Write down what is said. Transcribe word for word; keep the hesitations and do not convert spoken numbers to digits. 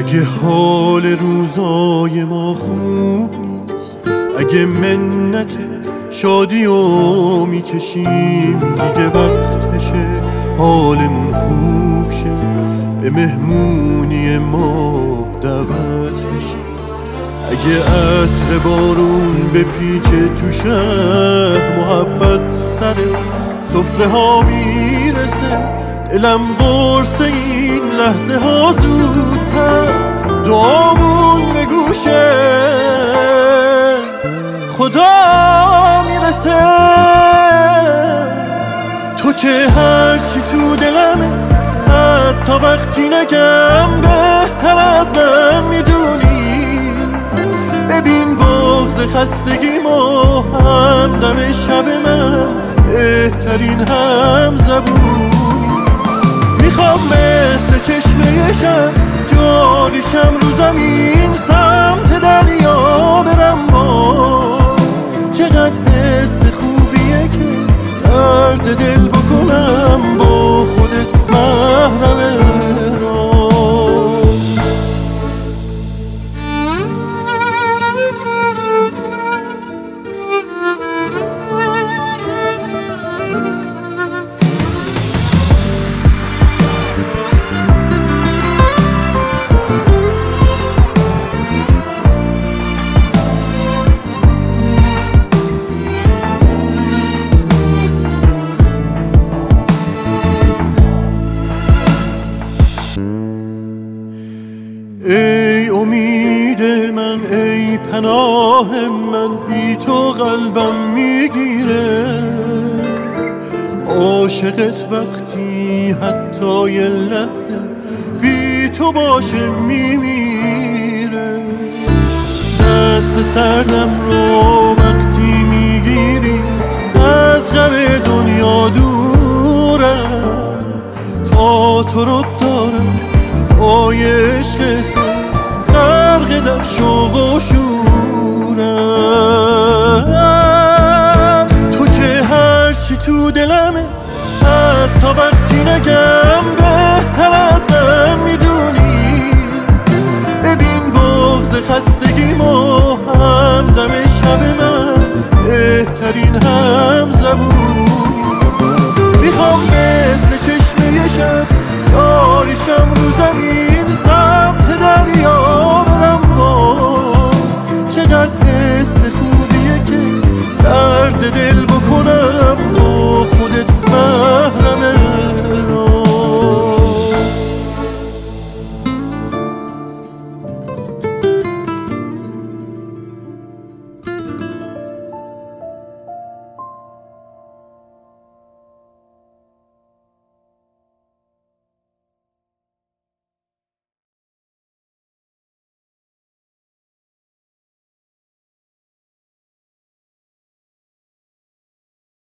اگه حال روزای ما خوب نیست، اگه منت شادی رو میکشیم، دیگه وقتشه حالمون خوب شه، به مهمونی ما دعوت بشیم. اگه عطر بارون به پیچه تو شهر، محبت سر سفره ها میرسه، دلم قرص این لحظه ها زودتر، دعامون به گوشه خدا میرسه. تو که هرچی تو دلمه، حتی وقتی نگم بهتر از من میدونی. ببین بغض خستگی ما همدم شب من، بهترین هم زبونی. میخوام مثل چشمه شب جاریشم رو زمین، سمت دریا برم باز. چقدر حس خوبیه که درد دل بکنم با خودت محرم راز. ای امید من، ای پناه من، بی تو قلبم میگیره. عاشقت وقتی حتی یه لحظه بی تو باشه میمیره. دست سردم رو وقتی میگیری، از غم دنیا دورم، تا تو رو دارم پای عشق تو، غرق در شوق و شورم. تو که هرچی تو دلمه، حتی وقتی نگم بهتر از من میدونی. ببین بغض خستگی ما همدم شب من، بهترین هم زبونی. میخوام مثل چشمه شب جاریشم رو زمین، سمت دریا برم باز. چقدر حس خوبیه که درد دل